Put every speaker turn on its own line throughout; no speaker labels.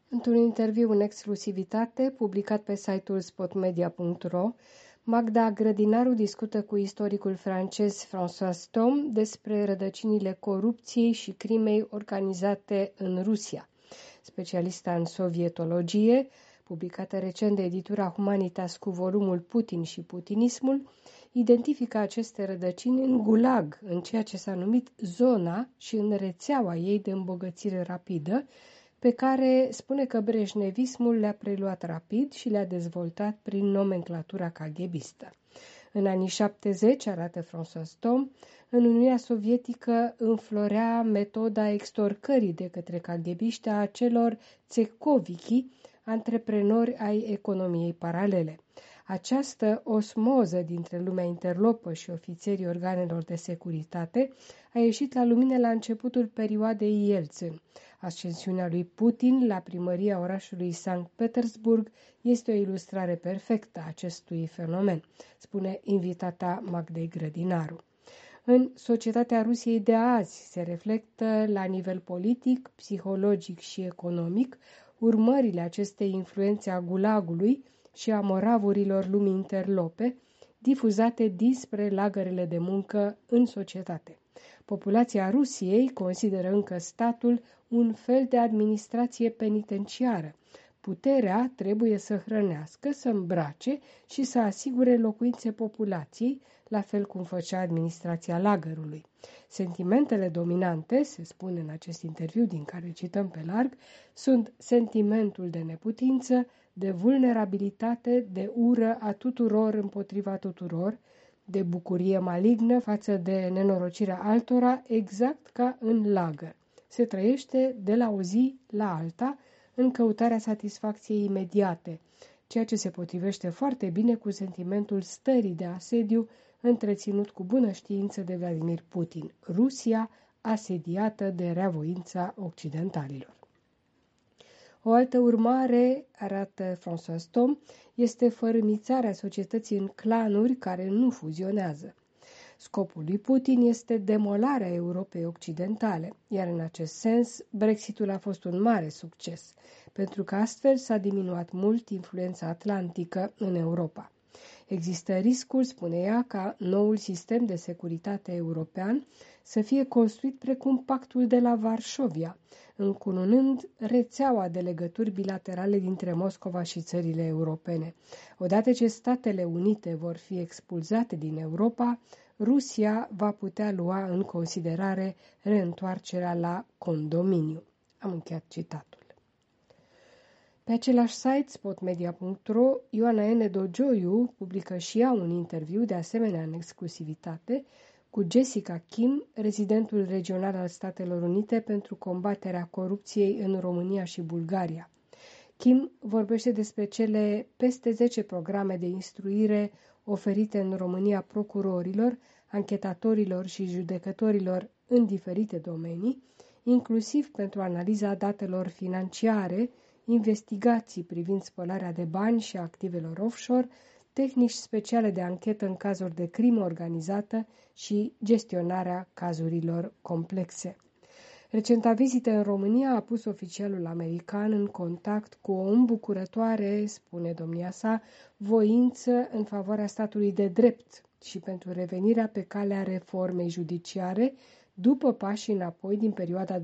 Într-un interviu în exclusivitate, publicat pe site-ul spotmedia.ro, Magda Grădinaru discută cu istoricul francez François Thom despre rădăcinile corupției și crimei organizate în Rusia. Specialista în sovietologie, publicată recent de editura Humanitas cu volumul Putin și Putinismul, identifică aceste rădăcini în gulag, în ceea ce s-a numit zona și în rețeaua ei de îmbogățire rapidă, pe care spune că brejnevismul le-a preluat rapid și le-a dezvoltat prin nomenclatura KGBistă. În anii 70, arată François Thom, în Uniunea Sovietică înflorea metoda extorcării de către KGBiști a acelor țecovichi, antreprenori ai economiei paralele. Această osmoză dintre lumea interlopă și ofițerii organelor de securitate a ieșit la lumină la începutul perioadei Yeltsin. Ascensiunea lui Putin la primăria orașului Sankt Petersburg este o ilustrare perfectă a acestui fenomen, spune invitata Magdei Grădinaru. În societatea Rusiei de azi se reflectă la nivel politic, psihologic și economic urmările acestei influențe a gulagului și a moravurilor lumii interlope, difuzate dinspre lagărele de muncă în societate. Populația Rusiei consideră încă statul un fel de administrație penitenciară. Puterea trebuie să hrănească, să îmbrace și să asigure locuințe populației, la fel cum făcea administrația lagărului. Sentimentele dominante, se spune în acest interviu din care cităm pe larg, sunt sentimentul de neputință, de vulnerabilitate, de ură a tuturor împotriva tuturor, de bucurie malignă față de nenorocirea altora, exact ca în lagăr. Se trăiește de la o zi la alta în căutarea satisfacției imediate, ceea ce se potrivește foarte bine cu sentimentul stării de asediu întreținut cu bună știință de Vladimir Putin, Rusia asediată de reavoința occidentalilor. O altă urmare, arată François Thom, este fărâmițarea societății în clanuri care nu fuzionează. Scopul lui Putin este demolarea Europei Occidentale, iar în acest sens Brexitul a fost un mare succes, pentru că astfel s-a diminuat mult influența atlantică în Europa. Există riscul, spune ea, ca noul sistem de securitate european să fie construit precum pactul de la Varșovia, încununând rețeaua de legături bilaterale dintre Moscova și țările europene. Odată ce Statele Unite vor fi expulzate din Europa, Rusia va putea lua în considerare reîntoarcerea la condominiu. Am încheiat citatul. Pe același site, spotmedia.ro, Ioana N. Dogioiu publică și ea un interviu, de asemenea în exclusivitate, cu Jessica Kim, rezidentul regional al Statelor Unite pentru combaterea corupției în România și Bulgaria. Kim vorbește despre cele peste 10 programe de instruire oferite în România procurorilor, anchetatorilor și judecătorilor în diferite domenii, inclusiv pentru analiza datelor financiare, investigații privind spălarea de bani și activelor offshore, tehnici speciale de anchetă în cazuri de crimă organizată și gestionarea cazurilor complexe. Recenta vizită în România a pus oficialul american în contact cu o îmbucurătoare, spune domnia sa, voință în favoarea statului de drept și pentru revenirea pe calea reformei judiciare după pașii înapoi din perioada 2017-2019.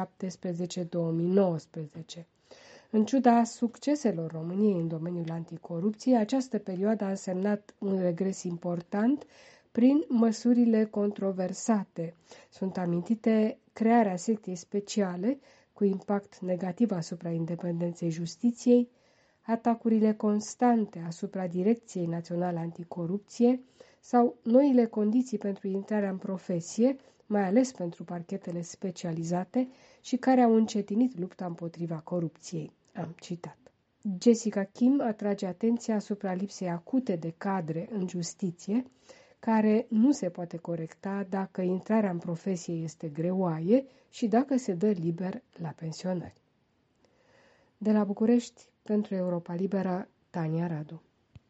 În ciuda succeselor României în domeniul anticorupției, această perioadă a însemnat un regres important prin măsurile controversate. Sunt amintite crearea secției speciale cu impact negativ asupra independenței justiției, atacurile constante asupra Direcției Naționale Anticorupție sau noile condiții pentru intrarea în profesie, mai ales pentru parchetele specializate și care au încetinit lupta împotriva corupției. Am citat. Jessica Kim atrage atenția asupra lipsei acute de cadre în justiție, care nu se poate corecta dacă intrarea în profesie este greoaie și dacă se dă liber la pensionări. De la București, pentru Europa Liberă, Tania Radu.